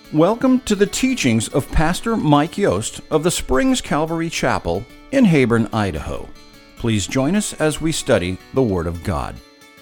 Welcome to the teachings of Pastor Mike Yost of the Springs Calvary Chapel in Heyburn, Idaho. Please join us as we study the Word of God.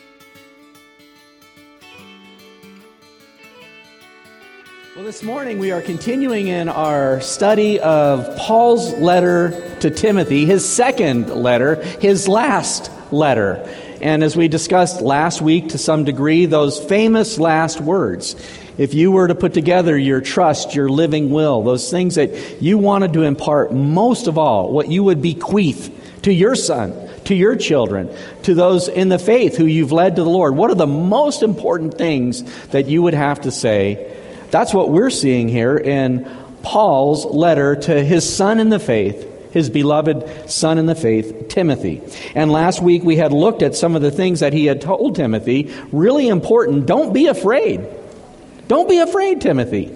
Well, this morning we are continuing in our study of Paul's letter to Timothy, his second letter, his last letter. And as we discussed last week to some degree, those famous last words. If you were to put together your trust, your living will, those things that you wanted to impart, most of all, what you would bequeath to your son, to your children, to those in the faith who you've led to the Lord, what are the most important things that you would have to say? That's what we're seeing here in Paul's letter to his son in the faith, his beloved son in the faith, Timothy. And last week we had looked at some of the things that he had told Timothy, really important. Don't be afraid. Don't be afraid, Timothy.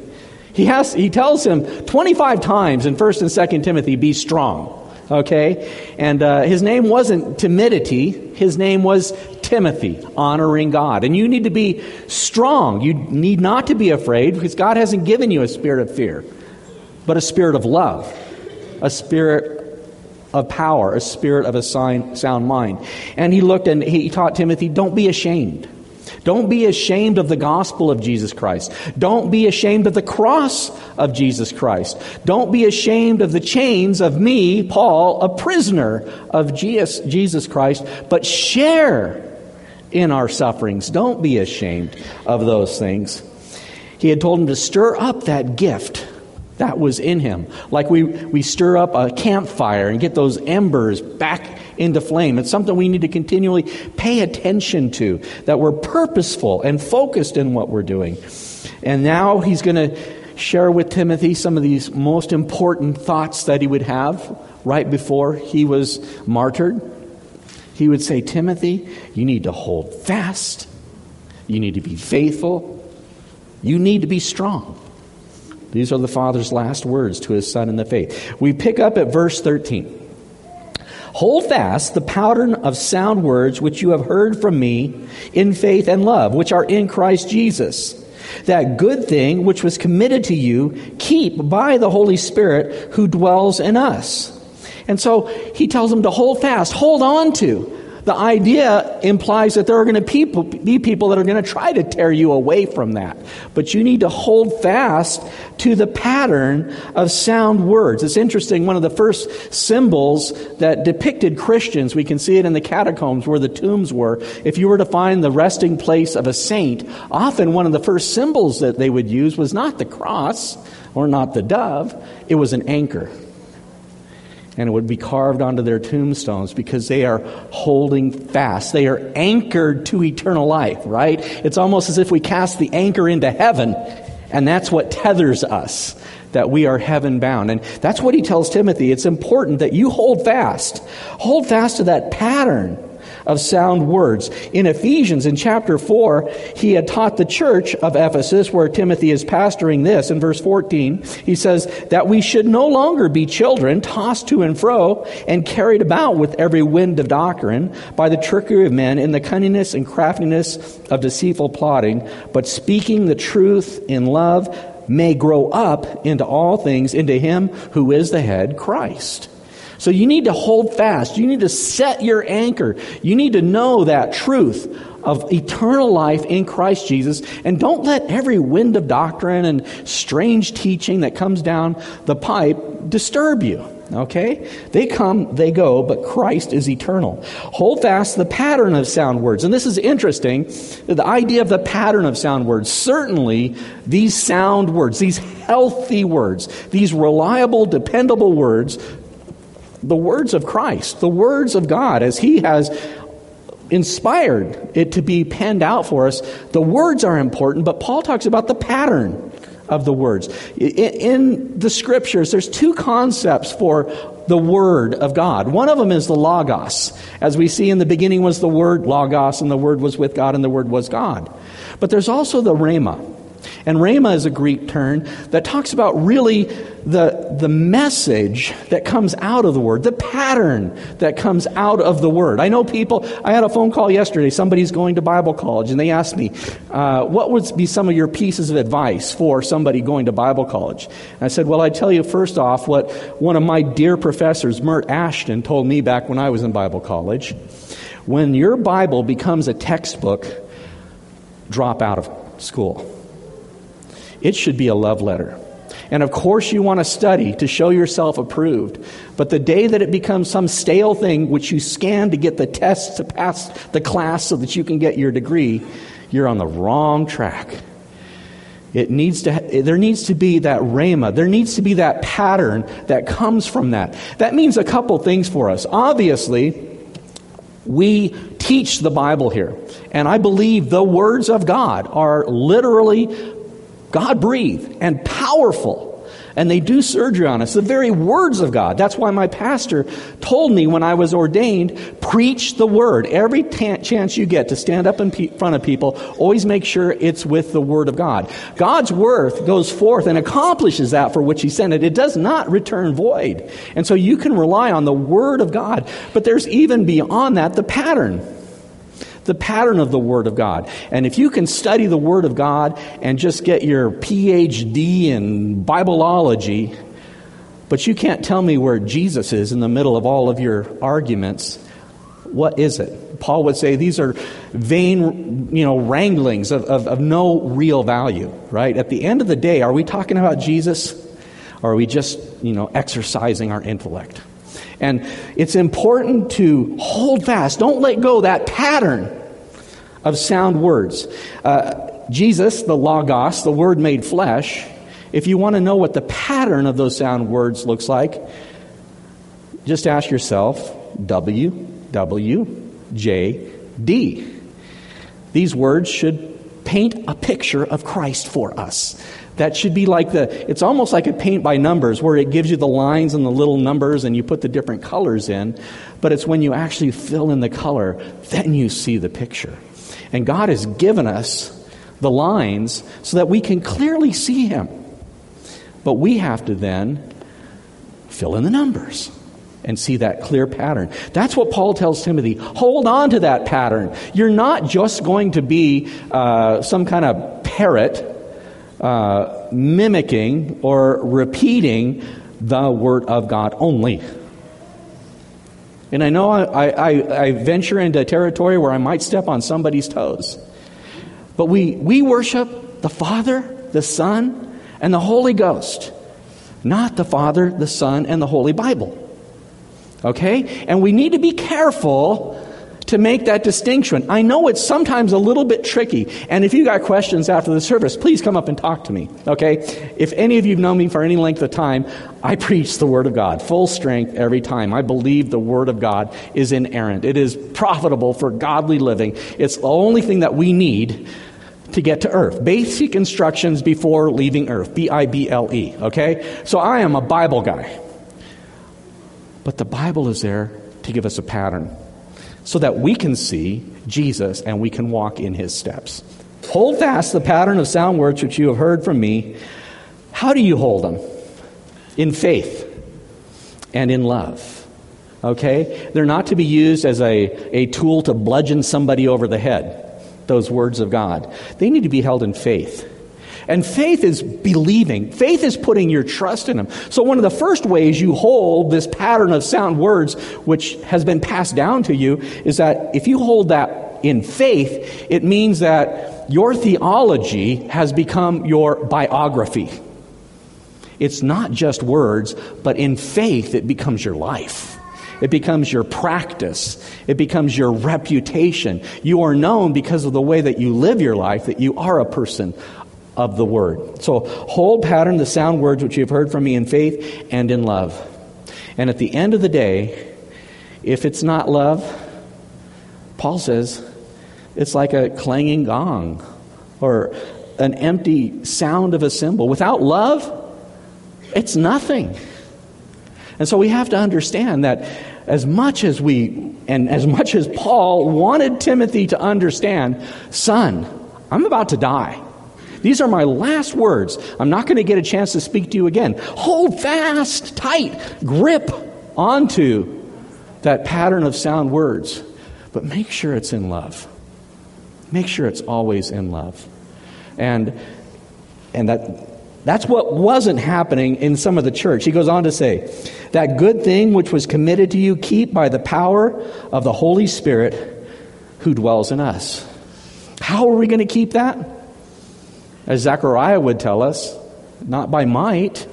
He tells him 25 times in 1st and 2nd Timothy, be strong. Okay? And his name wasn't timidity. His name was Timothy, honoring God. And you need to be strong. You need not to be afraid because God hasn't given you a spirit of fear, but a spirit of love, a spirit of power, a spirit of a sound mind. And he looked and he taught Timothy, don't be ashamed. Don't be ashamed of the gospel of Jesus Christ. Don't be ashamed of the cross of Jesus Christ. Don't be ashamed of the chains of me, Paul, a prisoner of Jesus Christ, but share in our sufferings. Don't be ashamed of those things. He had told him to stir up that gift that was in him. Like we stir up a campfire and get those embers back into flame. It's something we need to continually pay attention to, that we're purposeful and focused in what we're doing. And now he's going to share with Timothy some of these most important thoughts that he would have right before he was martyred. He would say, Timothy, you need to hold fast. You need to be faithful. You need to be strong. These are the Father's last words to his Son in the faith. We pick up at verse 13. Hold fast the pattern of sound words which you have heard from me in faith and love, which are in Christ Jesus. That good thing which was committed to you, keep by the Holy Spirit who dwells in us. And so he tells them to hold fast, hold on to. The idea implies that there are going to be people that are going to try to tear you away from that. But you need to hold fast to the pattern of sound words. It's interesting, one of the first symbols that depicted Christians, we can see it in the catacombs where the tombs were. If you were to find the resting place of a saint, often one of the first symbols that they would use was not the cross or not the dove, it was an anchor. And it would be carved onto their tombstones because they are holding fast. They are anchored to eternal life, right? It's almost as if we cast the anchor into heaven, and that's what tethers us, that we are heaven bound. And that's what he tells Timothy. It's important that you hold fast. Hold fast to that pattern of sound words. In Ephesians, in chapter 4, he had taught the church of Ephesus, where Timothy is pastoring this. In verse 14, he says that we should no longer be children, tossed to and fro, and carried about with every wind of doctrine, by the trickery of men, in the cunningness and craftiness of deceitful plotting, but speaking the truth in love, may grow up into all things, into him who is the head, Christ. So you need to hold fast. You need to set your anchor. You need to know that truth of eternal life in Christ Jesus. And don't let every wind of doctrine and strange teaching that comes down the pipe disturb you. Okay? They come, they go, but Christ is eternal. Hold fast the pattern of sound words. And this is interesting, the idea of the pattern of sound words. Certainly, these sound words, these healthy words, these reliable, dependable words, the words of Christ, the words of God, as he has inspired it to be penned out for us, the words are important, but Paul talks about the pattern of the words. In the scriptures, there's two concepts for the Word of God. One of them is the Logos. As we see, in the beginning was the Word, Logos, and the Word was with God, and the Word was God. But there's also the Rhema. And rhema is a Greek term that talks about really the message that comes out of the Word, the pattern that comes out of the Word. I know people, I had a phone call yesterday, somebody's going to Bible college, and they asked me, what would be some of your pieces of advice for somebody going to Bible college? And I said, well, I tell you first off what one of my dear professors, Mert Ashton, told me back when I was in Bible college. When your Bible becomes a textbook, drop out of school. It should be a love letter. And of course you want to study to show yourself approved. But the day that it becomes some stale thing which you scan to get the tests to pass the class so that you can get your degree, you're on the wrong track. There needs to be that rhema. There needs to be that pattern that comes from that. That means a couple things for us. Obviously, we teach the Bible here. And I believe the words of God are literally God-breathed and powerful. And they do surgery on us. The very words of God. That's why my pastor told me when I was ordained, preach the Word. Every chance you get to stand up in front of people, always make sure it's with the Word of God. God's Word goes forth and accomplishes that for which He sent it. It does not return void. And so you can rely on the Word of God. But there's even beyond that the pattern. The pattern of the Word of God. And if you can study the Word of God and just get your PhD in Bibleology, but you can't tell me where Jesus is in the middle of all of your arguments, what is it? Paul would say these are vain, wranglings of no real value, right? At the end of the day, are we talking about Jesus, or are we just, exercising our intellect? And it's important to hold fast. Don't let go of that pattern of sound words. Jesus, the Logos, the Word made flesh, if you want to know what the pattern of those sound words looks like, just ask yourself, W, W, J, D. These words should paint a picture of Christ for us. That should be like it's almost like a paint by numbers where it gives you the lines and the little numbers and you put the different colors in. But it's when you actually fill in the color, then you see the picture. And God has given us the lines so that we can clearly see Him. But we have to then fill in the numbers and see that clear pattern. That's what Paul tells Timothy. Hold on to that pattern. You're not just going to be some kind of parrot mimicking or repeating the Word of God only. And I know I venture into territory where I might step on somebody's toes. But we worship the Father, the Son, and the Holy Ghost. Not the Father, the Son, and the Holy Bible. Okay? And we need to be careful to make that distinction. I know it's sometimes a little bit tricky. And if you got questions after the service, please come up and talk to me. Okay? If any of you know me for any length of time, I preach the Word of God, full strength every time. I believe the Word of God is inerrant. It is profitable for godly living. It's the only thing that we need to get to earth. Basic instructions before leaving earth. Bible. Okay? So I am a Bible guy. But the Bible is there to give us a pattern, so that we can see Jesus and we can walk in His steps. Hold fast the pattern of sound words which you have heard from me. How do you hold them? In faith and in love. Okay? They're not to be used as a tool to bludgeon somebody over the head, those words of God. They need to be held in faith. And faith is believing. Faith is putting your trust in Him. So one of the first ways you hold this pattern of sound words, which has been passed down to you, is that if you hold that in faith, it means that your theology has become your biography. It's not just words, but in faith it becomes your life. It becomes your practice. It becomes your reputation. You are known because of the way that you live your life, that you are a person of the Word. So hold pattern the sound words which you have heard from me in faith and in love. And at the end of the day, if it's not love, Paul says it's like a clanging gong or an empty sound of a cymbal. Without love, it's nothing. And so we have to understand that as much as Paul wanted Timothy to understand, son, I'm about to die. These are my last words. I'm not going to get a chance to speak to you again. Hold fast, tight, grip onto that pattern of sound words. But make sure it's in love. Make sure it's always in love. And that's what wasn't happening in some of the church. He goes on to say, that good thing which was committed to you, keep by the power of the Holy Spirit who dwells in us. How are we going to keep that? As Zechariah would tell us, not by might,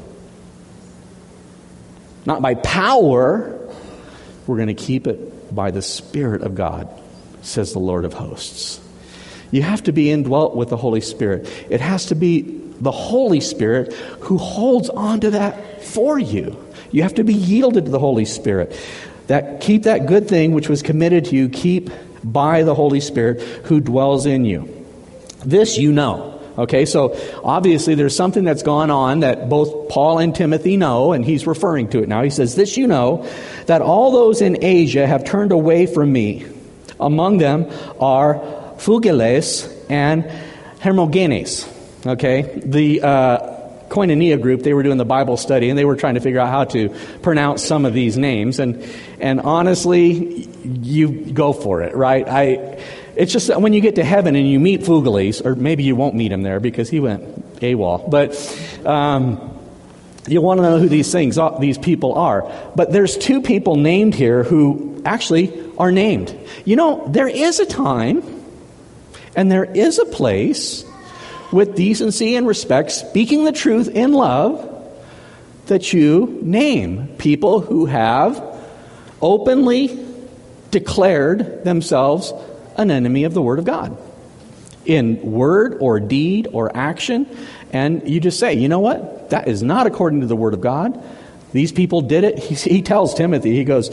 not by power. We're going to keep it by the Spirit of God, says the Lord of hosts. You have to be indwelt with the Holy Spirit. It has to be the Holy Spirit who holds on to that for you. You have to be yielded to the Holy Spirit. Keep that good thing which was committed to you, keep by the Holy Spirit who dwells in you. This you know. Okay, so obviously there's something that's gone on that both Paul and Timothy know, and he's referring to it now. He says, this you know, that all those in Asia have turned away from me. Among them are Phygelus and Hermogenes. Okay, the Koinonia group, they were doing the Bible study, and they were trying to figure out how to pronounce some of these names. And honestly, you go for it, right? It's just that when you get to heaven and you meet Phygelus, or maybe you won't meet him there because he went AWOL, but you want to know who these people are. But there's two people named here who actually are named. You know, there is a time and there is a place with decency and respect, speaking the truth in love, that you name people who have openly declared themselves an enemy of the Word of God in word or deed or action. And you just say, you know what? That is not according to the Word of God. These people did it. He tells Timothy, he goes,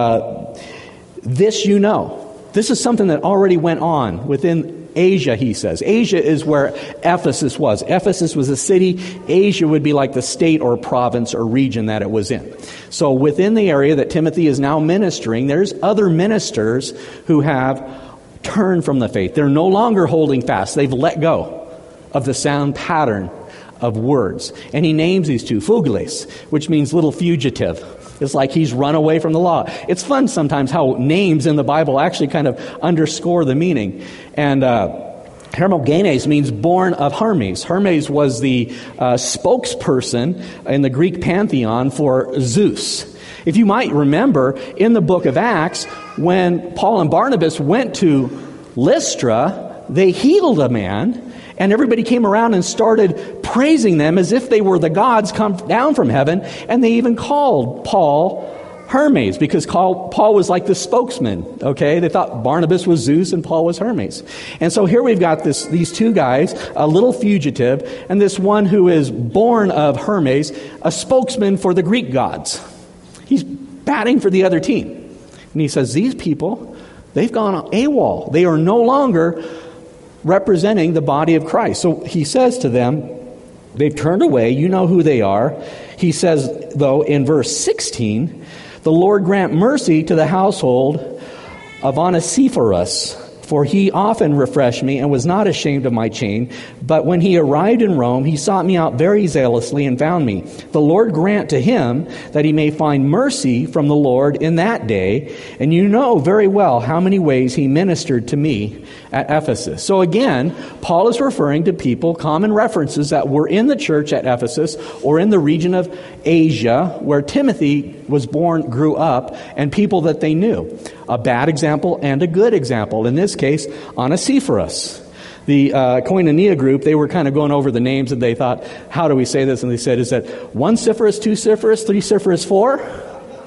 this you know. This is something that already went on within Asia, he says. Asia is where Ephesus was. Ephesus was a city. Asia would be like the state or province or region that it was in. So within the area that Timothy is now ministering, there's other ministers who have turned from the faith. They're no longer holding fast. They've let go of the sound pattern of words. And he names these two, Phygelus, which means little fugitive. It's like he's run away from the law. It's fun sometimes how names in the Bible actually kind of underscore the meaning. And Hermogenes means born of Hermes. Hermes was the spokesperson in the Greek pantheon for Zeus. If you might remember, in the book of Acts, when Paul and Barnabas went to Lystra, they healed a man, and everybody came around and started praising them as if they were the gods come down from heaven. And they even called Paul Hermes because Paul was like the spokesman. Okay, they thought Barnabas was Zeus and Paul was Hermes. And so here we've got these two guys, a little fugitive, and this one who is born of Hermes, a spokesman for the Greek gods. He's batting for the other team. And he says, these people, they've gone AWOL. They are no longer representing the body of Christ. So he says to them, they've turned away. You know who they are. He says, though, in verse 16, the Lord grant mercy to the household of Onesiphorus, for he often refreshed me and was not ashamed of my chain. But when he arrived in Rome, he sought me out very zealously and found me. The Lord grant to him that he may find mercy from the Lord in that day. And you know very well how many ways he ministered to me at Ephesus. So again, Paul is referring to people, common references that were in the church at Ephesus or in the region of Asia where Timothy was born, grew up, and people that they knew. A bad example and a good example. In this case, Onesiphorus. The Koinonia group, they were kind of going over the names and they thought, how do we say this? And they said, is that 1 Siphorus, 2 Siphorus, 3 Siphorus, 4?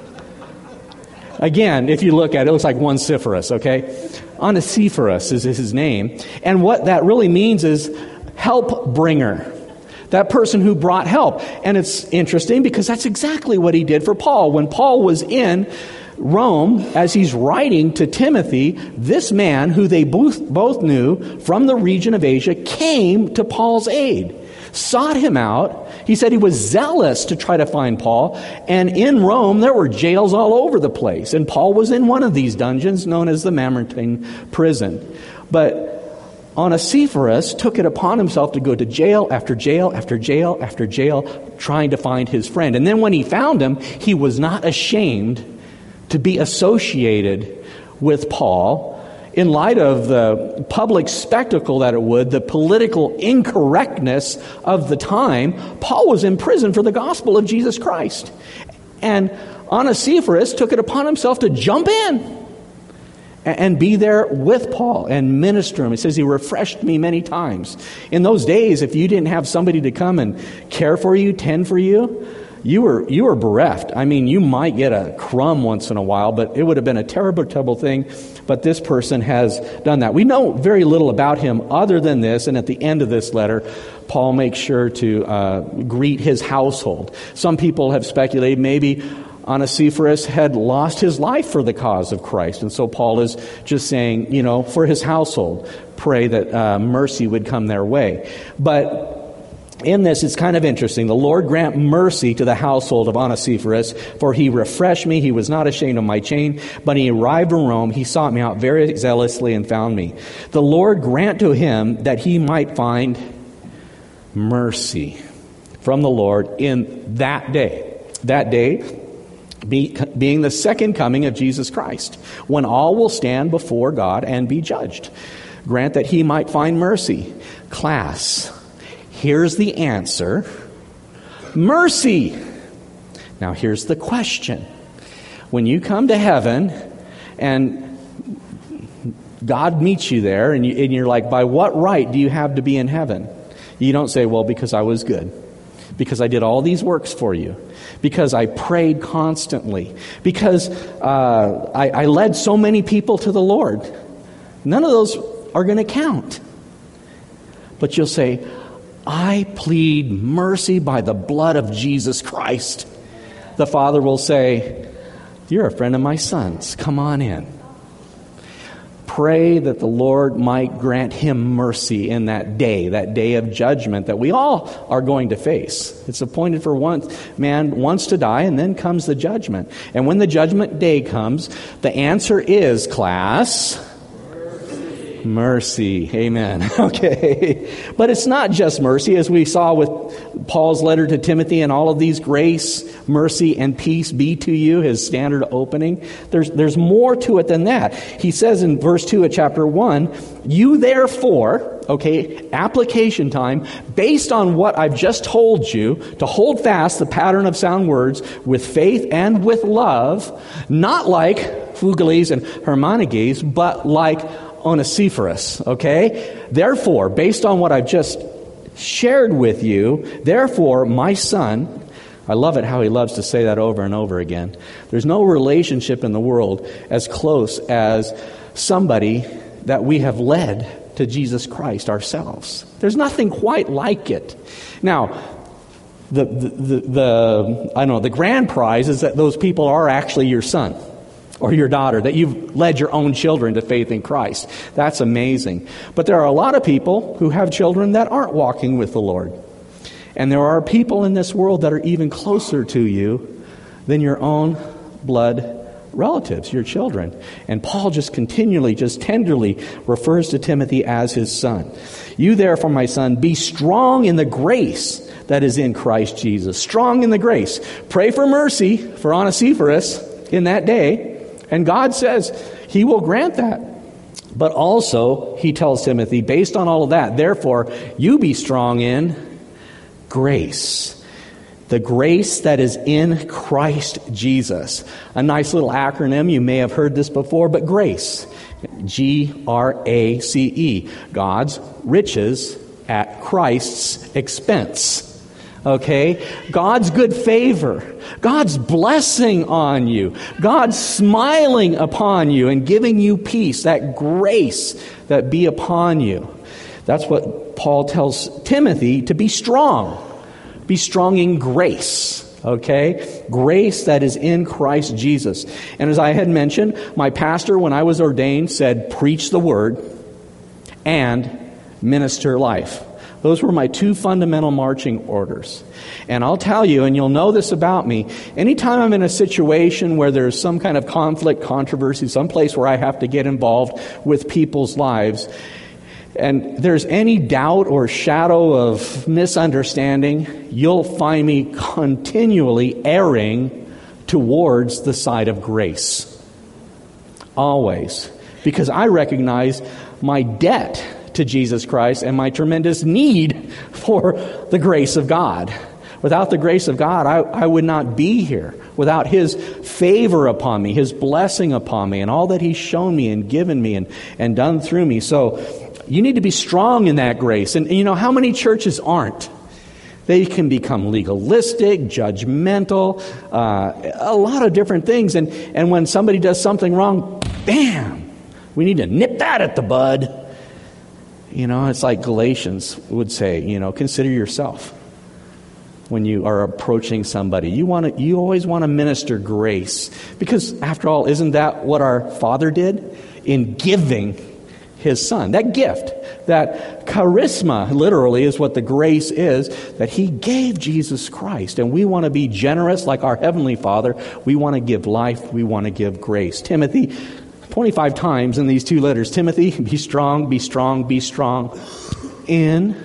Again, if you look at it, it looks like 1 Siphorus, okay? Onesiphorus is his name. And what that really means is help bringer. That person who brought help. And it's interesting because that's exactly what he did for Paul. When Paul was in Rome, as he's writing to Timothy, this man who they both knew from the region of Asia came to Paul's aid, sought him out. He said he was zealous to try to find Paul. And in Rome, there were jails all over the place. And Paul was in one of these dungeons known as the Mamertine prison. But Onesiphorus took it upon himself to go to jail after jail after jail after jail, trying to find his friend. And then when he found him, he was not ashamed to be associated with Paul in light of the public spectacle that it would, the political incorrectness of the time. Paul was in prison for the gospel of Jesus Christ. And Onesiphorus took it upon himself to jump in and be there with Paul and minister him. He says he refreshed me many times. In those days, if you didn't have somebody to come and care for you, tend for you, you were bereft. I mean, you might get a crumb once in a while, but it would have been a terrible, terrible thing. But this person has done that. We know very little about him other than this, and at the end of this letter, Paul makes sure to greet his household. Some people have speculated maybe Onesiphorus had lost his life for the cause of Christ. And so Paul is just saying, for his household, pray that mercy would come their way. But in this, it's kind of interesting. The Lord grant mercy to the household of Onesiphorus, for he refreshed me. He was not ashamed of my chain. But when he arrived in Rome, he sought me out very zealously and found me. The Lord grant to him that he might find mercy from the Lord in that day. That day being the second coming of Jesus Christ, when all will stand before God and be judged. Grant that he might find mercy. Class, here's the answer. Mercy. Now here's the question. When you come to heaven and God meets you there and you're like, by what right do you have to be in heaven? You don't say, well, because I was good. Because I did all these works for you. Because I prayed constantly. Because I led so many people to the Lord. None of those are going to count. But you'll say, I plead mercy by the blood of Jesus Christ. The Father will say, you're a friend of my son's. Come on in. Pray that the Lord might grant him mercy in that day of judgment that we all are going to face. It's appointed for man once to die, and then comes the judgment. And when the judgment day comes, the answer is, class, mercy. Amen. Okay. But it's not just mercy, as we saw with Paul's letter to Timothy and all of these: grace, mercy, and peace be to you, his standard opening. There's more to it than that. He says in verse 2 of chapter 1, you therefore, okay, application time, based on what I've just told you, to hold fast the pattern of sound words with faith and with love, not like Phugeles and Hermogenes, but like Onesiphorus, okay? Therefore, based on what I've just shared with you, therefore, my son, I love it how he loves to say that over and over again. There's no relationship in the world as close as somebody that we have led to Jesus Christ ourselves. There's nothing quite like it. Now, the grand prize is that those people are actually your son or your daughter, that you've led your own children to faith in Christ. That's amazing. But there are a lot of people who have children that aren't walking with the Lord. And there are people in this world that are even closer to you than your own blood relatives, your children. And Paul just continually, just tenderly refers to Timothy as his son. You therefore, my son, be strong in the grace that is in Christ Jesus. Strong in the grace. Pray for mercy for Onesiphorus in that day. And God says he will grant that. But also, he tells Timothy, based on all of that, therefore, you be strong in grace. The grace that is in Christ Jesus. A nice little acronym. You may have heard this before, but grace. G-R-A-C-E. God's riches at Christ's expense. Okay? God's good favor. God's blessing on you. God's smiling upon you and giving you peace. That grace that be upon you. That's what Paul tells Timothy, to be strong. Be strong in grace. Okay? Grace that is in Christ Jesus. And as I had mentioned, my pastor, when I was ordained, said, preach the word and minister life. Those were my two fundamental marching orders. And I'll tell you, and you'll know this about me, anytime I'm in a situation where there's some kind of conflict, controversy, some place where I have to get involved with people's lives, and there's any doubt or shadow of misunderstanding, you'll find me continually erring towards the side of grace. Always. Because I recognize my debt to Jesus Christ and my tremendous need for the grace of God. Without the grace of God, I would not be here. Without His favor upon me, His blessing upon me, and all that He's shown me and given me and done through me. So you need to be strong in that grace. And you know, how many churches aren't? They can become legalistic, judgmental, a lot of different things. And when somebody does something wrong, bam, we need to nip that at the bud. You know, it's like Galatians would say, you know, consider yourself when you are approaching somebody. You always want to minister grace. Because after all, isn't that what our Father did in giving His Son? That gift, that charisma, literally, is what the grace is, that He gave Jesus Christ. And we want to be generous like our Heavenly Father. We want to give life. We want to give grace. Timothy, 25 times in these two letters, Timothy, be strong, be strong, be strong in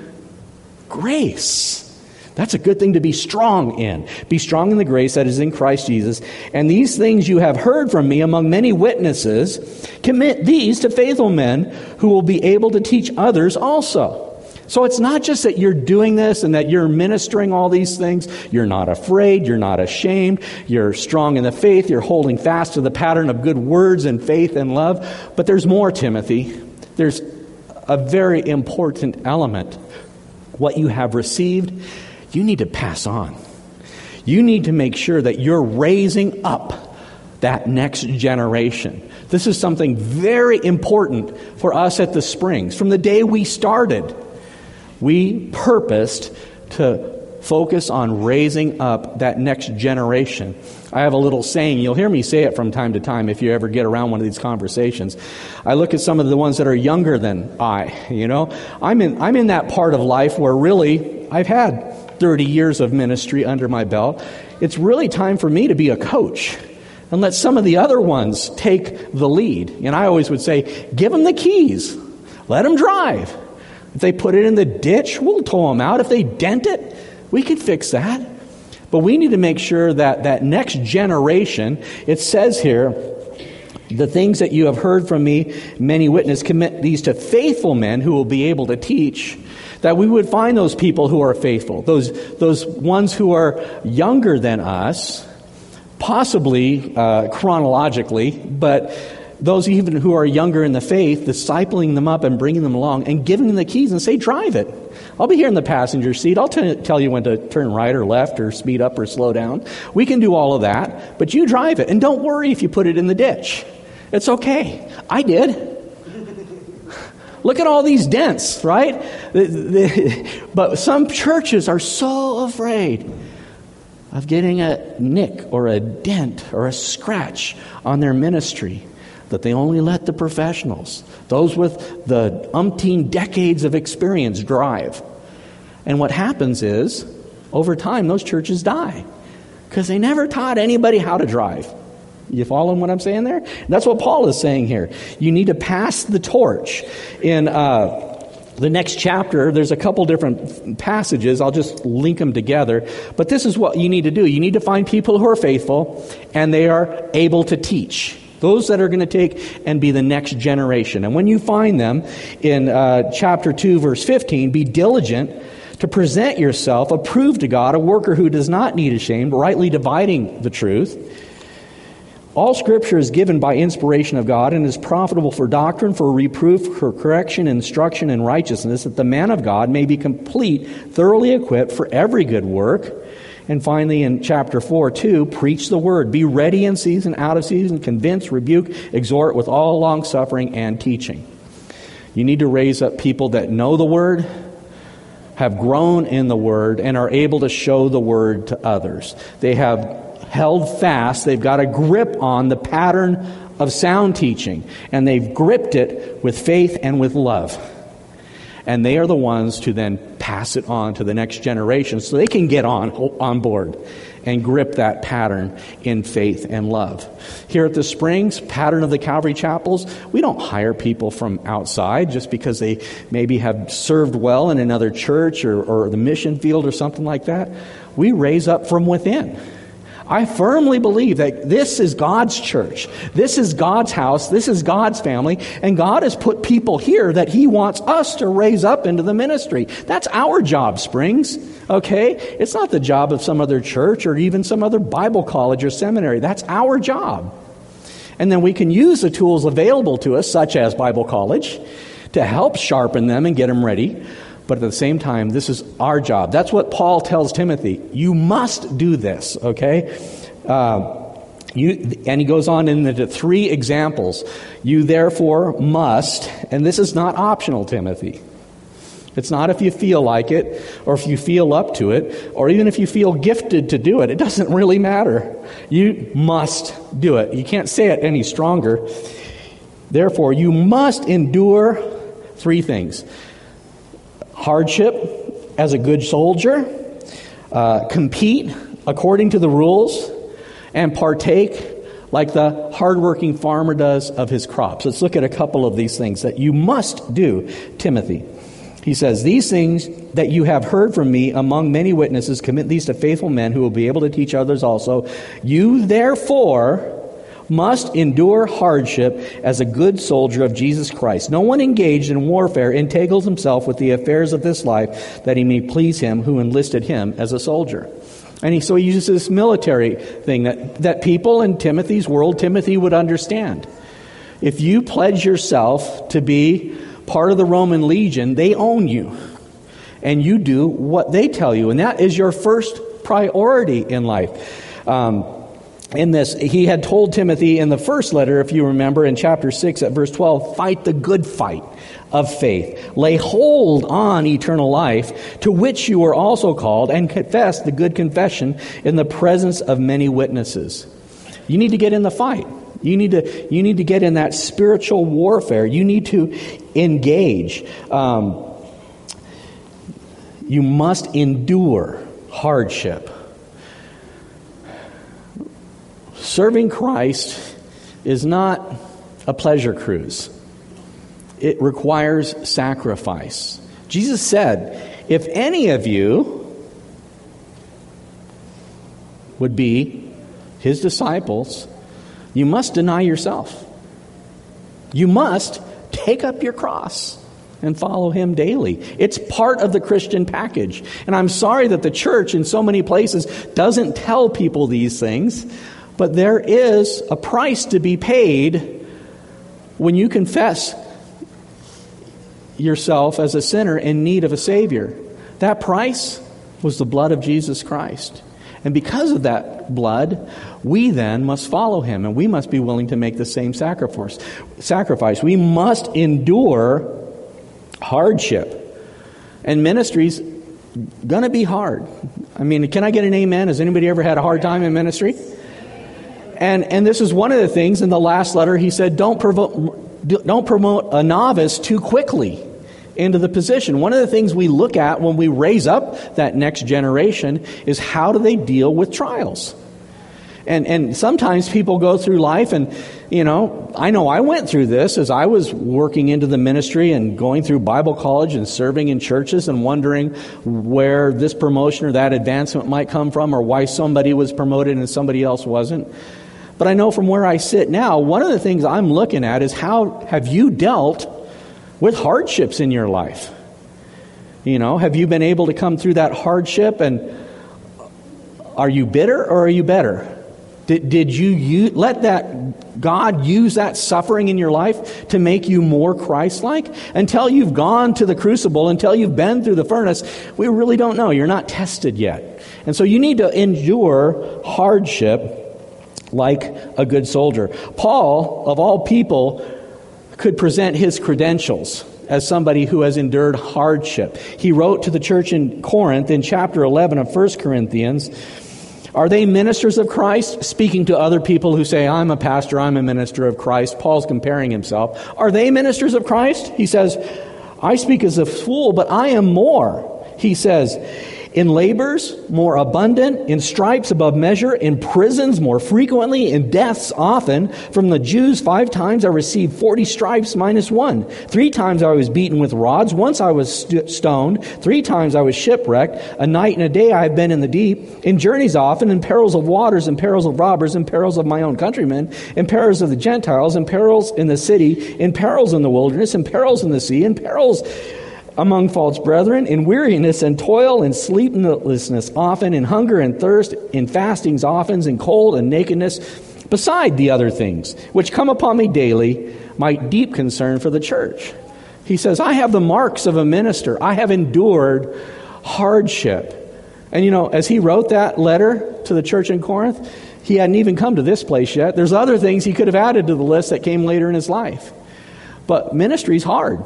grace. That's a good thing to be strong in. Be strong in the grace that is in Christ Jesus. And these things you have heard from me among many witnesses, commit these to faithful men who will be able to teach others also. So it's not just that you're doing this and that you're ministering all these things. You're not afraid. You're not ashamed. You're strong in the faith. You're holding fast to the pattern of good words and faith and love. But there's more, Timothy. There's a very important element. What you have received, you need to pass on. You need to make sure that you're raising up that next generation. This is something very important for us at the Springs. From the day we started, we purposed to focus on raising up that next generation. I have a little saying, you'll hear me say it from time to time if you ever get around one of these conversations. I look at some of the ones that are younger than I, you know. I'm in that part of life where really I've had 30 years of ministry under my belt. It's really time for me to be a coach and let some of the other ones take the lead. And I always would say, give them the keys. Let them drive. If they put it in the ditch, we'll tow them out. If they dent it, we can fix that. But we need to make sure that that next generation, it says here, the things that you have heard from me, many witnesses, commit these to faithful men who will be able to teach, that we would find those people who are faithful, those ones who are younger than us, possibly chronologically, but those even who are younger in the faith, discipling them up and bringing them along and giving them the keys and say, drive it. I'll be here in the passenger seat. I'll tell you when to turn right or left or speed up or slow down. We can do all of that, but you drive it. And don't worry if you put it in the ditch. It's okay. I did. Look at all these dents, right? But some churches are so afraid of getting a nick or a dent or a scratch on their ministry that they only let the professionals, those with the umpteen decades of experience, drive. And what happens is, over time, those churches die because they never taught anybody how to drive. You following what I'm saying there? That's what Paul is saying here. You need to pass the torch. In the next chapter, there's a couple different passages. I'll just link them together. But this is what you need to do. You need to find people who are faithful and they are able to teach. Those that are going to take and be the next generation. And when you find them in chapter 2, verse 15, be diligent to present yourself approved to God, a worker who does not need ashamed, rightly dividing the truth. All Scripture is given by inspiration of God and is profitable for doctrine, for reproof, for correction, instruction, in righteousness, that the man of God may be complete, thoroughly equipped for every good work. And finally, in chapter 4, 2, preach the word. Be ready in season, out of season, convince, rebuke, exhort with all long-suffering and teaching. You need to raise up people that know the word, have grown in the word, and are able to show the word to others. They have held fast. They've got a grip on the pattern of sound teaching, and they've gripped it with faith and with love. And they are the ones to then pass it on to the next generation so they can get on board and grip that pattern in faith and love. Here at the Springs, pattern of the Calvary Chapels, we don't hire people from outside just because they maybe have served well in another church or the mission field or something like that. We raise up from within. I firmly believe that this is God's church. This is God's house. This is God's family. And God has put people here that He wants us to raise up into the ministry. That's our job, Springs. Okay? It's not the job of some other church or even some other Bible college or seminary. That's our job. And then we can use the tools available to us, such as Bible college, to help sharpen them and get them ready. But at the same time, this is our job. That's what Paul tells Timothy. You must do this, okay? And he goes on into 3 examples. You therefore must, and this is not optional, Timothy. It's not if you feel like it, or if you feel up to it, or even if you feel gifted to do it. It doesn't really matter. You must do it. You can't say it any stronger. Therefore, you must endure 3 things. Hardship as a good soldier, compete according to the rules, and partake like the hardworking farmer does of his crops. Let's look at a couple of these things that you must do, Timothy. He says, these things that you have heard from me among many witnesses, commit these to faithful men who will be able to teach others also. You therefore must endure hardship as a good soldier of Jesus Christ. No one engaged in warfare entangles himself with the affairs of this life, that he may please him who enlisted him as a soldier. And so he uses this military thing that people in Timothy's world, Timothy would understand. If you pledge yourself to be part of the Roman legion, they own you. And you do what they tell you. And that is your first priority in life. In this, he had told Timothy in the first letter, if you remember, in chapter 6 at verse 12, fight the good fight of faith. Lay hold on eternal life, to which you were also called, and confess the good confession in the presence of many witnesses. You need to get in the fight. You need to get in that spiritual warfare. You need to engage. You must endure hardship. Serving Christ is not a pleasure cruise. It requires sacrifice. Jesus said, if any of you would be His disciples, you must deny yourself. You must take up your cross and follow Him daily. It's part of the Christian package. And I'm sorry that the church in so many places doesn't tell people these things. But there is a price to be paid when you confess yourself as a sinner in need of a Savior. That price was the blood of Jesus Christ. And because of that blood, we then must follow Him, and we must be willing to make the same sacrifice. We must endure hardship. And ministry's going to be hard. I mean, can I get an amen? Has anybody ever had a hard time in ministry? And this is one of the things in the last letter. He said, don't promote a novice too quickly into the position. One of the things we look at when we raise up that next generation is how do they deal with trials. And sometimes people go through life and, I know I went through this as I was working into the ministry and going through Bible college and serving in churches and wondering where this promotion or that advancement might come from, or why somebody was promoted and somebody else wasn't. But I know from where I sit now, one of the things I'm looking at is how have you dealt with hardships in your life? Have you been able to come through that hardship, and are you bitter or are you better? Did you let that God use that suffering in your life to make you more Christ-like? Until you've gone to the crucible, until you've been through the furnace, we really don't know. You're not tested yet. And so you need to endure hardship like a good soldier. Paul, of all people, could present his credentials as somebody who has endured hardship. He wrote to the church in Corinth in chapter 11 of 1 Corinthians, are they ministers of Christ? Speaking to other people who say, I'm a pastor, I'm a minister of Christ. Paul's comparing himself. Are they ministers of Christ? He says, I speak as a fool, but I am more. he says, in labors more abundant, in stripes above measure, in prisons more frequently, in deaths often. From the Jews 5 times I received 40 stripes minus 1. 3 times I was beaten with rods. Once I was stoned. 3 times I was shipwrecked. A night and a day I have been in the deep. In journeys often, in perils of waters, in perils of robbers, in perils of my own countrymen, in perils of the Gentiles, in perils in the city, in perils in the wilderness, in perils in the sea, in perils among false brethren, in weariness and toil, in sleeplessness often, in hunger and thirst, in fastings often, in cold and nakedness, beside the other things, which come upon me daily, my deep concern for the church. He says, I have the marks of a minister. I have endured hardship. And as he wrote that letter to the church in Corinth, he hadn't even come to this place yet. There's other things he could have added to the list that came later in his life. But ministry's hard.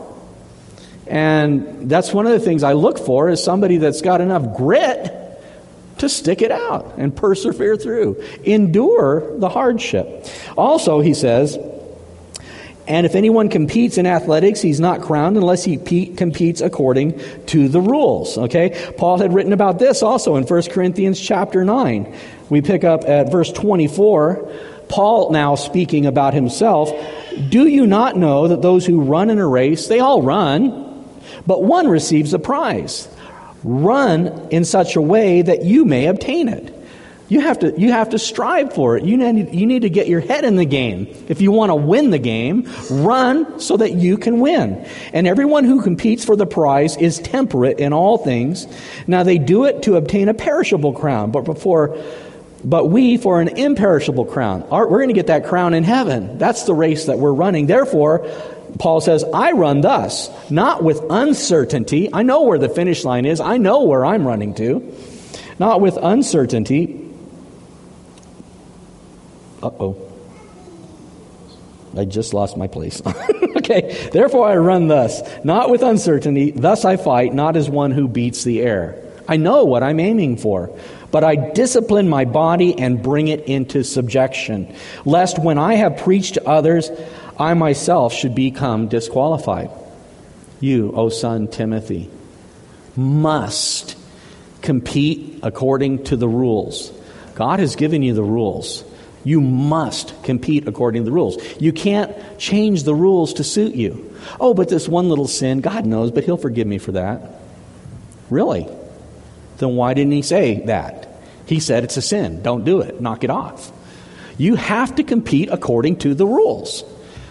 And that's one of the things I look for, is somebody that's got enough grit to stick it out and persevere through. Endure the hardship. Also, he says, and if anyone competes in athletics, he's not crowned unless he competes according to the rules. Okay? Paul had written about this also in 1 Corinthians chapter 9. We pick up at verse 24. Paul now speaking about himself. Do you not know that those who run in a race, they all run, but one receives a prize? Run in such a way that you may obtain it. You have to strive for it. You need to get your head in the game. If you want to win the game, run so that you can win. And everyone who competes for the prize is temperate in all things. Now they do it to obtain a perishable crown, but we for an imperishable crown. We're going to get that crown in heaven. That's the race that we're running. Therefore, Paul says, I run thus, not with uncertainty. I know where the finish line is. I know where I'm running to. Not with uncertainty. I just lost my place. Okay. Therefore I run thus, not with uncertainty. Thus I fight, not as one who beats the air. I know what I'm aiming for, but I discipline my body and bring it into subjection, lest when I have preached to others, I myself should become disqualified. You, O son Timothy, must compete according to the rules. God has given you the rules. You must compete according to the rules. You can't change the rules to suit you. Oh, but this one little sin, God knows, but He'll forgive me for that. Really? Then why didn't He say that? He said it's a sin. Don't do it. Knock it off. You have to compete according to the rules.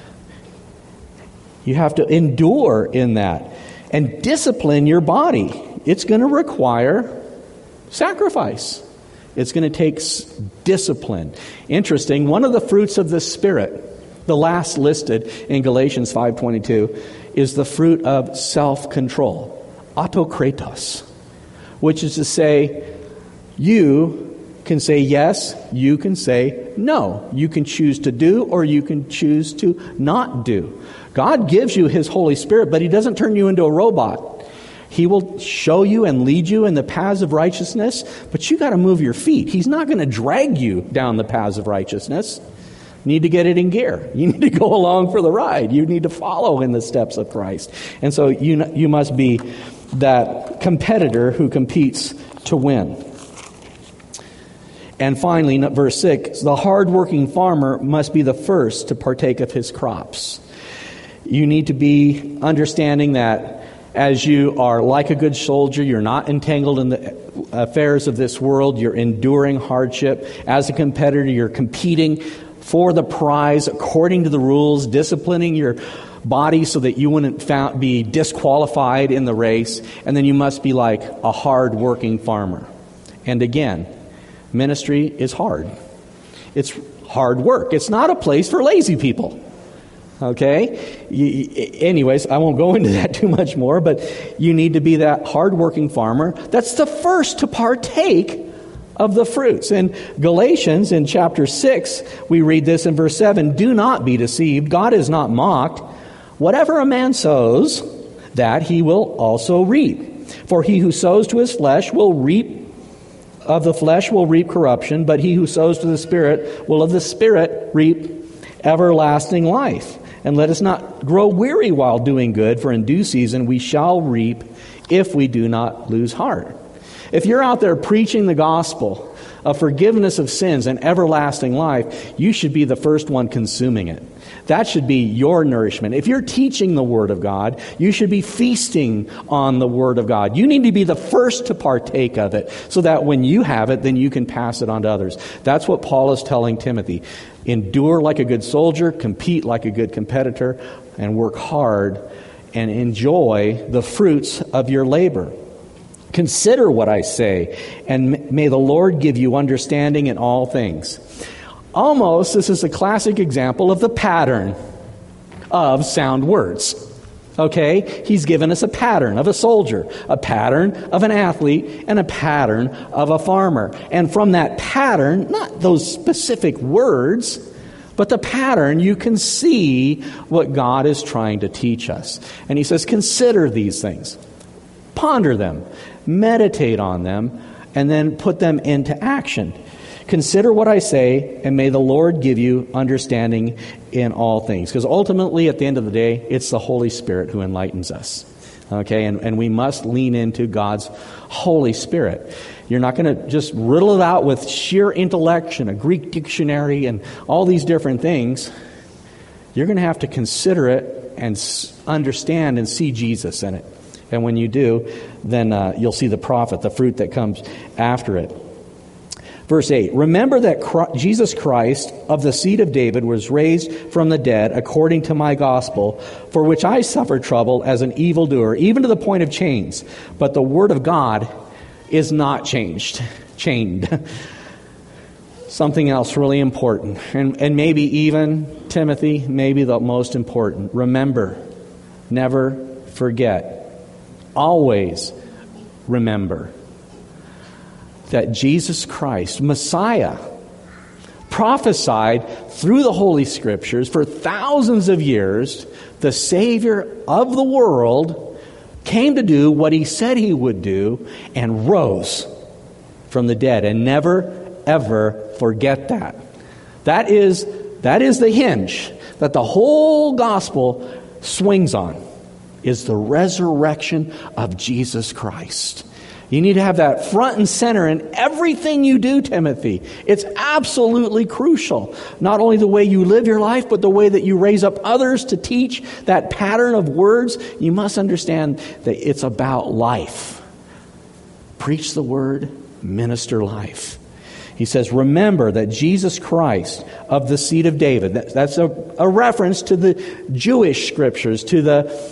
You have to endure in that and discipline your body. It's going to require sacrifice. It's going to take discipline. Interesting, one of the fruits of the Spirit, the last listed in Galatians 5:22, is the fruit of self-control, autokratos, which is to say, you can say yes, you can say no. You can choose to do or you can choose to not do. God gives you His Holy Spirit, but He doesn't turn you into a robot. He will show you and lead you in the paths of righteousness, but you got to move your feet. He's not going to drag you down the paths of righteousness. You need to get it in gear. You need to go along for the ride. You need to follow in the steps of Christ. And so you must be that competitor who competes to win. And finally, verse 6, the hardworking farmer must be the first to partake of his crops. You need to be understanding that as you are like a good soldier, you're not entangled in the affairs of this world. You're enduring hardship. As a competitor, you're competing for the prize according to the rules, disciplining your body so that you wouldn't be disqualified in the race. And then you must be like a hard-working farmer. And again, ministry is hard. It's hard work. It's not a place for lazy people. Okay? Anyways, I won't go into that too much more, but you need to be that hardworking farmer that's the first to partake of the fruits. In Galatians, in chapter 6, we read this in verse 7, do not be deceived. God is not mocked. Whatever a man sows, that he will also reap. For he who sows to his flesh will reap, of the flesh will reap corruption, but he who sows to the Spirit will of the Spirit reap everlasting life. And let us not grow weary while doing good, for in due season we shall reap if we do not lose heart. If you're out there preaching the gospel of forgiveness of sins and everlasting life, you should be the first one consuming it. That should be your nourishment. If you're teaching the Word of God, you should be feasting on the Word of God. You need to be the first to partake of it so that when you have it, then you can pass it on to others. That's what Paul is telling Timothy. Endure like a good soldier, compete like a good competitor, and work hard and enjoy the fruits of your labor. Consider what I say, and may the Lord give you understanding in all things. Almost, this is a classic example of the pattern of sound words. Okay? He's given us a pattern of a soldier, a pattern of an athlete, and a pattern of a farmer. And from that pattern, not those specific words, but the pattern, you can see what God is trying to teach us. And he says, consider these things. Ponder them. Meditate on them. And then put them into action. Consider what I say, and may the Lord give you understanding in all things. Because ultimately, at the end of the day, it's the Holy Spirit who enlightens us. Okay, and we must lean into God's Holy Spirit. You're not going to just riddle it out with sheer intellect and a Greek dictionary and all these different things. You're going to have to consider it and understand and see Jesus in it. And when you do, then you'll see the profit, the fruit that comes after it. Verse 8, remember that Jesus Christ of the seed of David was raised from the dead according to my gospel, for which I suffered trouble as an evildoer, even to the point of chains. But the word of God is not chained. Something else really important, and maybe even, Timothy, maybe the most important. Remember, never forget, always remember that Jesus Christ, Messiah, prophesied through the Holy Scriptures for thousands of years, the Savior of the world came to do what he said he would do and rose from the dead. And never, ever forget that. That is the hinge that the whole gospel swings on, is the resurrection of Jesus Christ. You need to have that front and center in everything you do, Timothy. It's absolutely crucial. Not only the way you live your life, but the way that you raise up others to teach that pattern of words. You must understand that it's about life. Preach the word, minister life. He says, remember that Jesus Christ of the seed of David, that's a reference to the Jewish scriptures, to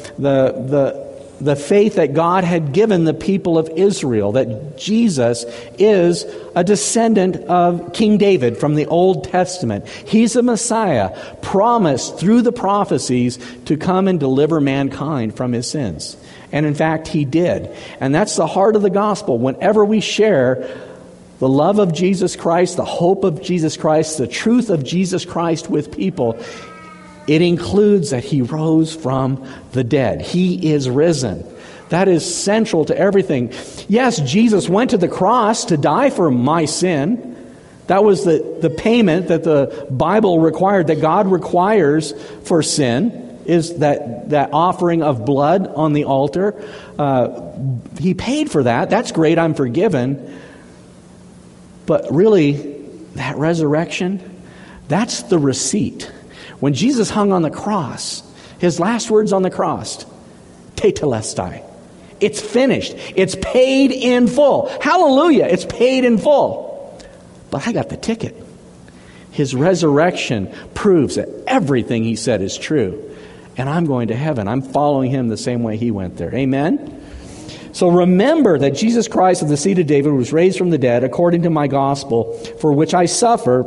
the faith that God had given the people of Israel, that Jesus is a descendant of King David from the Old Testament. He's a Messiah promised through the prophecies to come and deliver mankind from his sins. And in fact, he did. And that's the heart of the gospel. Whenever we share the love of Jesus Christ, the hope of Jesus Christ, the truth of Jesus Christ with people, it includes that he rose from the dead. He is risen. That is central to everything. Yes, Jesus went to the cross to die for my sin. That was the payment that the Bible required, that God requires for sin, is that offering of blood on the altar. He paid for that. That's great. I'm forgiven. But really, that resurrection, that's the receipt. When Jesus hung on the cross, his last words on the cross, tetelestai. It's finished. It's paid in full. Hallelujah, it's paid in full. But I got the ticket. His resurrection proves that everything he said is true. And I'm going to heaven. I'm following him the same way he went there. Amen? So remember that Jesus Christ of the seed of David was raised from the dead according to my gospel, for which I suffer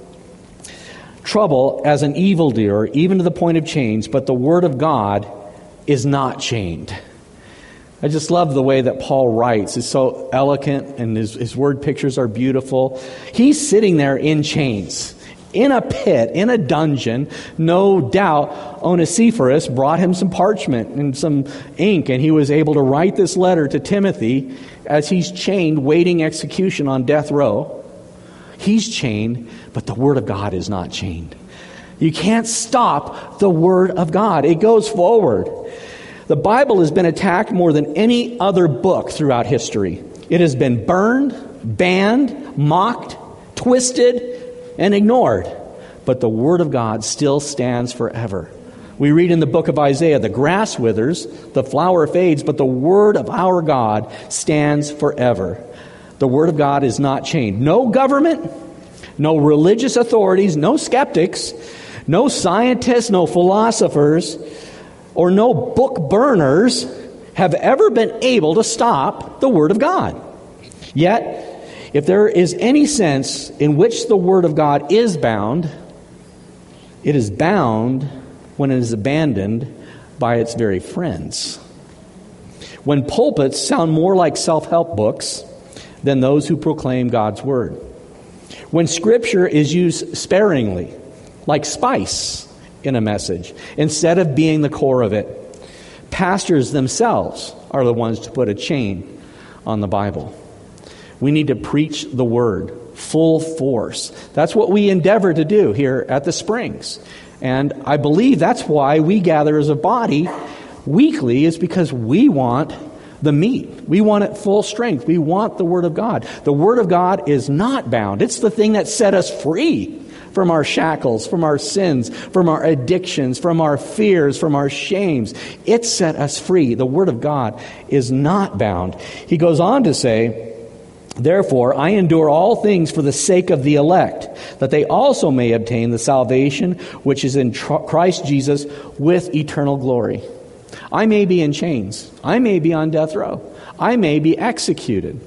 trouble as an evildoer, even to the point of chains, but the word of God is not chained. I just love the way that Paul writes. It's so eloquent, and his word pictures are beautiful. He's sitting there in chains, in a pit, in a dungeon. No doubt Onesiphorus brought him some parchment and some ink, and he was able to write this letter to Timothy as he's chained, waiting execution on death row. He's chained, but the Word of God is not chained. You can't stop the Word of God. It goes forward. The Bible has been attacked more than any other book throughout history. It has been burned, banned, mocked, twisted, and ignored. But the Word of God still stands forever. We read in the book of Isaiah, the grass withers, the flower fades, but the Word of our God stands forever. The Word of God is not changed. No government, no religious authorities, no skeptics, no scientists, no philosophers, or no book burners have ever been able to stop the Word of God. Yet, if there is any sense in which the Word of God is bound, it is bound when it is abandoned by its very friends. When pulpits sound more like self-help books than those who proclaim God's Word. When Scripture is used sparingly, like spice in a message, instead of being the core of it. Pastors themselves are the ones to put a chain on the Bible. We need to preach the Word full force. That's what we endeavor to do here at the Springs. And I believe that's why we gather as a body weekly, is because we want the meat. We want it full strength. We want the Word of God. The Word of God is not bound. It's the thing that set us free from our shackles, from our sins, from our addictions, from our fears, from our shames. It set us free. The Word of God is not bound. He goes on to say, therefore, I endure all things for the sake of the elect, that they also may obtain the salvation which is in Christ Jesus with eternal glory. I may be in chains. I may be on death row. I may be executed.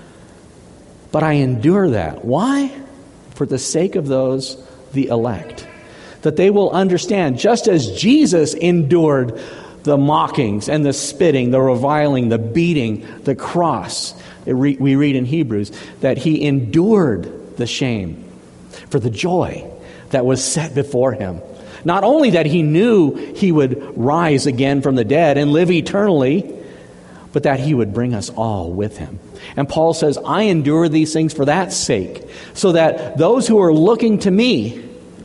But I endure that. Why? For the sake of those, the elect. That they will understand, just as Jesus endured the mockings and the spitting, the reviling, the beating, the cross. We read in Hebrews that he endured the shame for the joy that was set before him. Not only that he knew he would rise again from the dead and live eternally, but that he would bring us all with him. And Paul says, I endure these things for that sake, so that those who are looking to me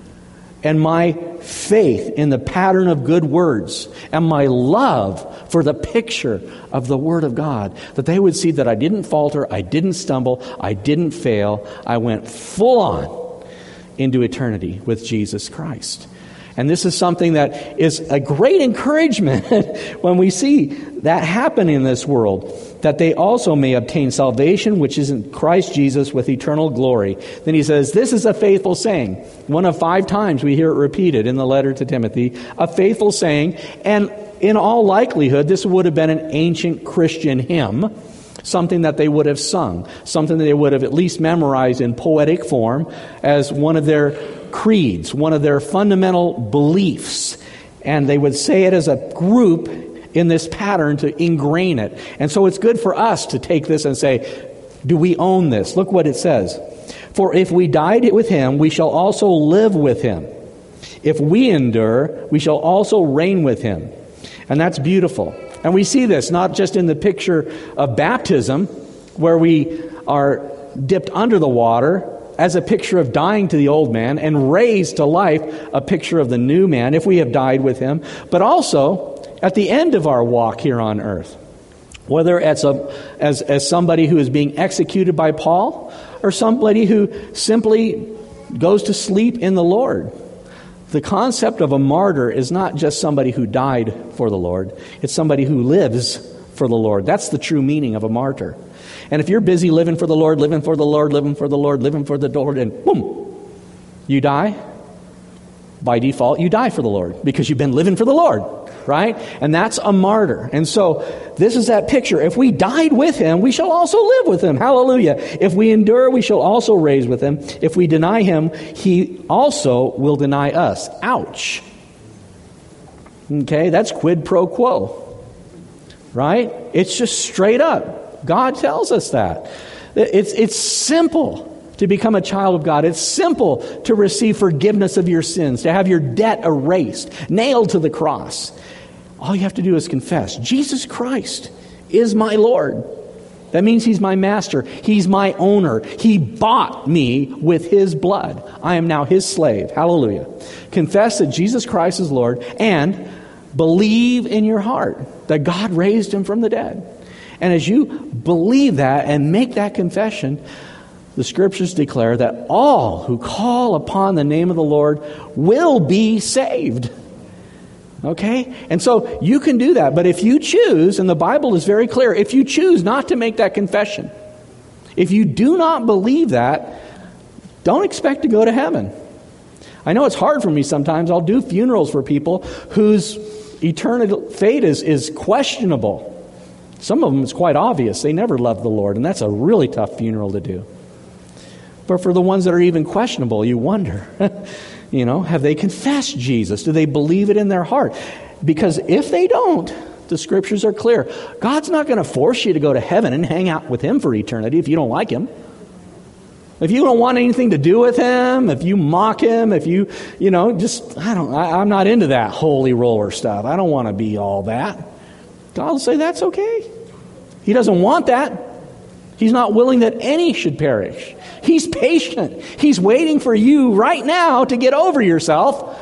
and my faith in the pattern of good words and my love for the picture of the Word of God, that they would see that I didn't falter, I didn't stumble, I didn't fail. I went full on into eternity with Jesus Christ. And this is something that is a great encouragement when we see that happen in this world, that they also may obtain salvation, which is in Christ Jesus with eternal glory. Then he says, this is a faithful saying. One of 5 times we hear it repeated in the letter to Timothy, a faithful saying, and in all likelihood, this would have been an ancient Christian hymn, something that they would have sung, something that they would have at least memorized in poetic form as one of their creeds, one of their fundamental beliefs. And they would say it as a group in this pattern to ingrain it. And so it's good for us to take this and say, do we own this? Look what it says. For if we died with him, we shall also live with him. If we endure, we shall also reign with him. And that's beautiful. And we see this not just in the picture of baptism, where we are dipped under the water as a picture of dying to the old man and raised to life, a picture of the new man if we have died with him, but also at the end of our walk here on earth, whether as somebody who is being executed by Paul or somebody who simply goes to sleep in the Lord. The concept of a martyr is not just somebody who died for the Lord. It's somebody who lives for the Lord. That's the true meaning of a martyr. And if you're busy living for the Lord, living for the Lord, living for the Lord, living for the Lord, and boom, you die, by default, you die for the Lord because you've been living for the Lord, right? And that's a martyr. And so this is that picture. If we died with him, we shall also live with him. Hallelujah. If we endure, we shall also raise with him. If we deny him, he also will deny us. Ouch. Okay, that's quid pro quo, right? It's just straight up. God tells us that. It's simple to become a child of God. It's simple to receive forgiveness of your sins, to have your debt erased, nailed to the cross. All you have to do is confess, Jesus Christ is my Lord. That means he's my master. He's my owner. He bought me with his blood. I am now his slave. Hallelujah. Confess that Jesus Christ is Lord, and believe in your heart that God raised him from the dead. And as you believe that and make that confession, the Scriptures declare that all who call upon the name of the Lord will be saved. Okay? And so you can do that. But if you choose, and the Bible is very clear, if you choose not to make that confession, if you do not believe that, don't expect to go to heaven. I know it's hard for me sometimes. I'll do funerals for people whose eternal fate is questionable. Some of them, it's quite obvious. They never loved the Lord, and that's a really tough funeral to do. But for the ones that are even questionable, you wonder, have they confessed Jesus? Do they believe it in their heart? Because if they don't, the Scriptures are clear. God's not going to force you to go to heaven and hang out with Him for eternity if you don't like Him. If you don't want anything to do with Him, if you mock Him, if you, I'm not into that holy roller stuff. I don't want to be all that. God will say, that's okay. He doesn't want that. He's not willing that any should perish. He's patient. He's waiting for you right now to get over yourself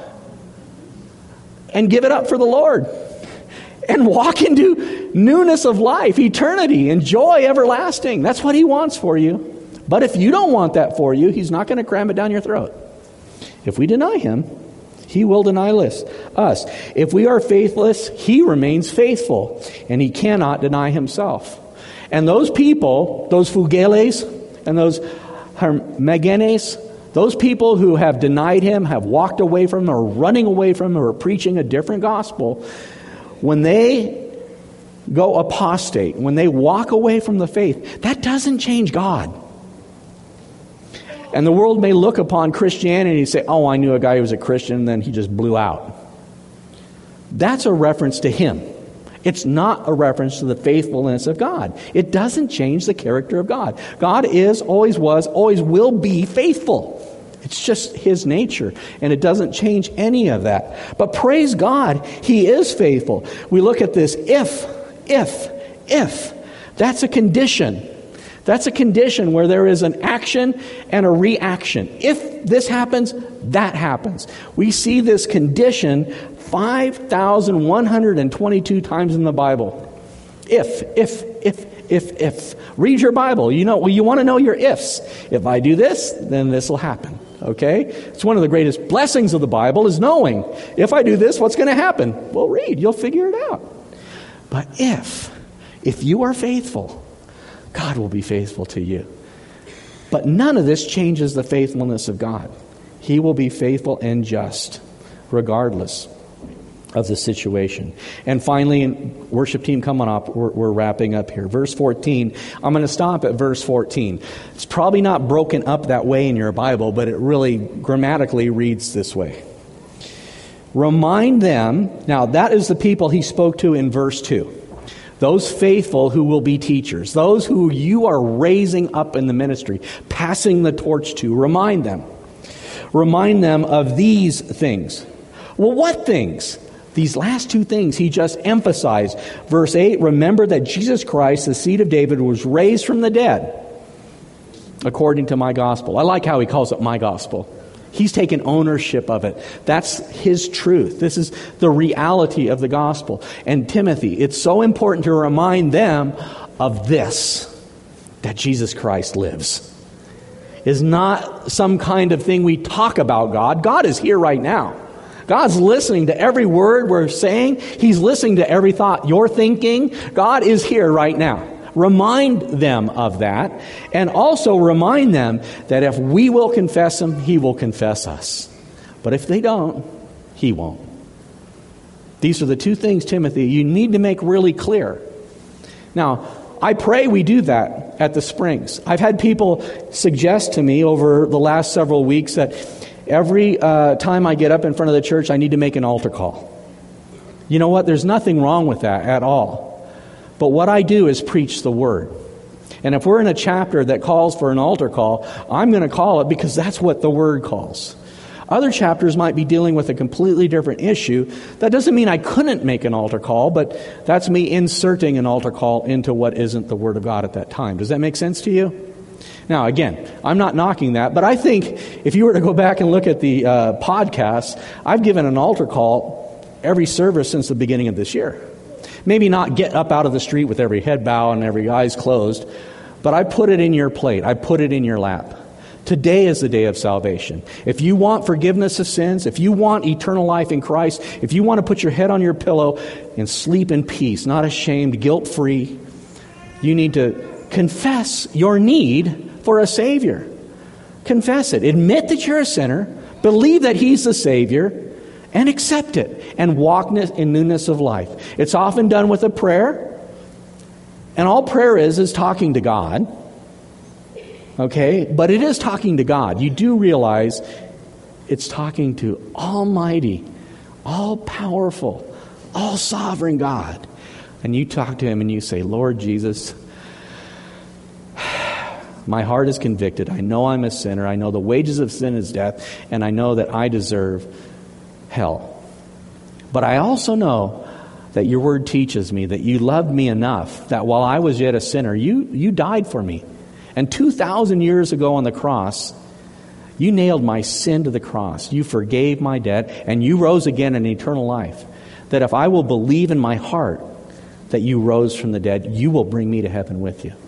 and give it up for the Lord and walk into newness of life, eternity, and joy everlasting. That's what He wants for you. But if you don't want that for you, He's not going to cram it down your throat. If we deny Him, He will deny us. If we are faithless, He remains faithful, and He cannot deny Himself. And those people, those Fugeles and those Hermogenes, those people who have denied Him, have walked away from Him, or running away from Him, or preaching a different gospel, when they go apostate, when they walk away from the faith, that doesn't change God. And the world may look upon Christianity and say, oh, I knew a guy who was a Christian, and then he just blew out. That's a reference to him. It's not a reference to the faithfulness of God. It doesn't change the character of God. God is, always was, always will be faithful. It's just His nature, and it doesn't change any of that. But praise God, He is faithful. We look at this if. That's a condition. That's a condition where there is an action and a reaction. If this happens, that happens. We see this condition 5,122 times in the Bible. If. Read your Bible. You want to know your ifs. If I do this, then this will happen. Okay? It's one of the greatest blessings of the Bible is knowing, if I do this, what's going to happen? Well, read. You'll figure it out. But if you are faithful, God will be faithful to you. But none of this changes the faithfulness of God. He will be faithful and just, regardless of the situation. And finally, worship team, come on up. We're wrapping up here. Verse 14. I'm going to stop at verse 14. It's probably not broken up that way in your Bible, but it really grammatically reads this way. Remind them. Now, that is the people He spoke to in verse 2. Those faithful who will be teachers, those who you are raising up in the ministry, passing the torch to, remind them. Remind them of these things. Well, what things? These last two things He just emphasized. Verse 8, remember that Jesus Christ, the seed of David, was raised from the dead according to my gospel. I like how He calls it my gospel. He's taken ownership of it. That's His truth. This is the reality of the gospel. And Timothy, it's so important to remind them of this, that Jesus Christ lives. Is not some kind of thing we talk about God. God is here right now. God's listening to every word we're saying. He's listening to every thought you're thinking. God is here right now. Remind them of that, and also remind them that if we will confess Him, He will confess us. But if they don't, He won't. These are the two things, Timothy, you need to make really clear. Now, I pray we do that at the Springs. I've had people suggest to me over the last several weeks that every time I get up in front of the church, I need to make an altar call. You know what? There's nothing wrong with that at all. But what I do is preach the Word. And if we're in a chapter that calls for an altar call, I'm going to call it because that's what the Word calls. Other chapters might be dealing with a completely different issue. That doesn't mean I couldn't make an altar call, but that's me inserting an altar call into what isn't the Word of God at that time. Does that make sense to you? Now, again, I'm not knocking that, but I think if you were to go back and look at the podcast, I've given an altar call every service since the beginning of this year. Maybe not get up out of the street with every head bowed and every eyes closed, but I put it in your plate. I put it in your lap. Today is the day of salvation. If you want forgiveness of sins, if you want eternal life in Christ, if you want to put your head on your pillow and sleep in peace, not ashamed, guilt-free, you need to confess your need for a Savior. Confess it. Admit that you're a sinner. Believe that He's the Savior. And accept it. And walk in newness of life. It's often done with a prayer. And all prayer is talking to God. Okay? But it is talking to God. You do realize it's talking to Almighty, all-powerful, all-sovereign God. And you talk to Him and you say, Lord Jesus, my heart is convicted. I know I'm a sinner. I know the wages of sin is death. And I know that I deserve hell. But I also know that your word teaches me that you loved me enough that while I was yet a sinner, you died for me. And 2,000 years ago on the cross, you nailed my sin to the cross. You forgave my debt, and you rose again in eternal life. That if I will believe in my heart that you rose from the dead, you will bring me to heaven with you.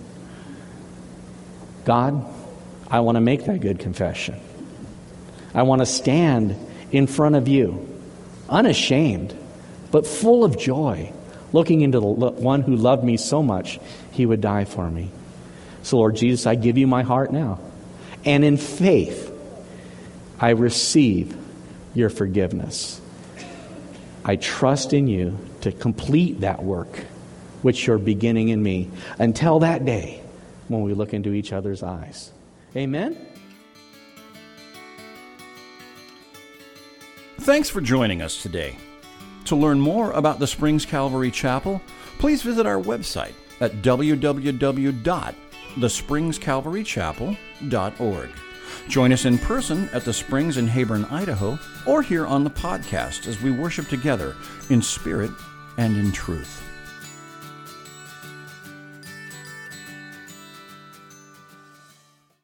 God, I want to make that good confession. I want to stand in front of you, unashamed, but full of joy, looking into the one who loved me so much, He would die for me. So, Lord Jesus, I give you my heart now. And in faith, I receive your forgiveness. I trust in you to complete that work which you're beginning in me until that day when we look into each other's eyes. Amen? Thanks for joining us today. To learn more about the Springs Calvary Chapel, please visit our website at www.thespringscalvarychapel.org. Join us in person at the Springs in Heyburn, Idaho, or here on the podcast as we worship together in spirit and in truth.